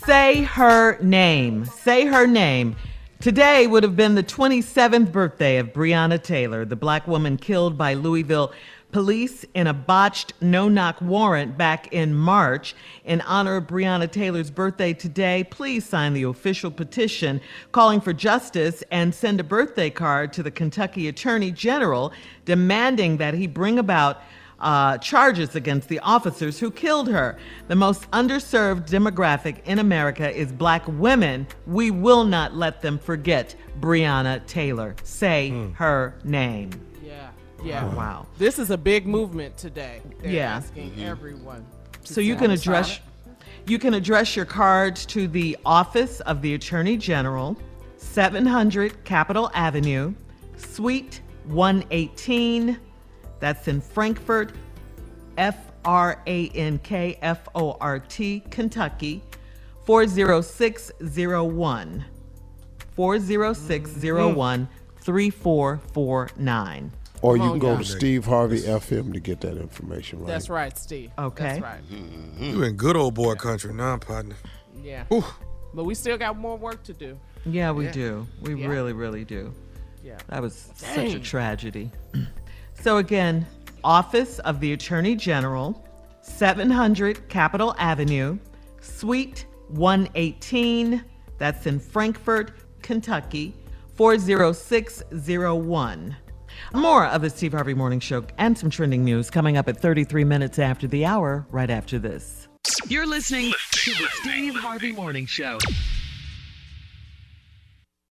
Say her name. Say her name. Today would have been the 27th birthday of Breonna Taylor, the black woman killed by Louisville police in a botched no-knock warrant back in March. In honor of Breonna Taylor's birthday today, please sign the official petition calling for justice and send a birthday card to the Kentucky Attorney General demanding that he bring about charges against the officers who killed her. The most underserved demographic in America is black women. We will not let them forget Breonna Taylor. Say her name. Yeah. Wow. This is a big movement today. They're Yeah. asking everyone. So you can address your cards to the Office of the Attorney General, 700 Capitol Avenue, Suite 118. That's in Frankfort, Frankfort, Kentucky, 40601. 40601 3449. Or you can go to Steve Harvey FM to get that information, right? That's right, Steve. Okay. That's right. You in good old boy country now, partner. Yeah. Ooh. But we still got more work to do. Yeah, we do. We really, really do. Yeah. That was such a tragedy. So again, Office of the Attorney General, 700 Capitol Avenue, Suite 118. That's in Frankfort, Kentucky, 40601. More of the Steve Harvey Morning Show and some trending news coming up at 33 minutes after the hour, right after this. You're listening to the Steve Harvey Morning Show.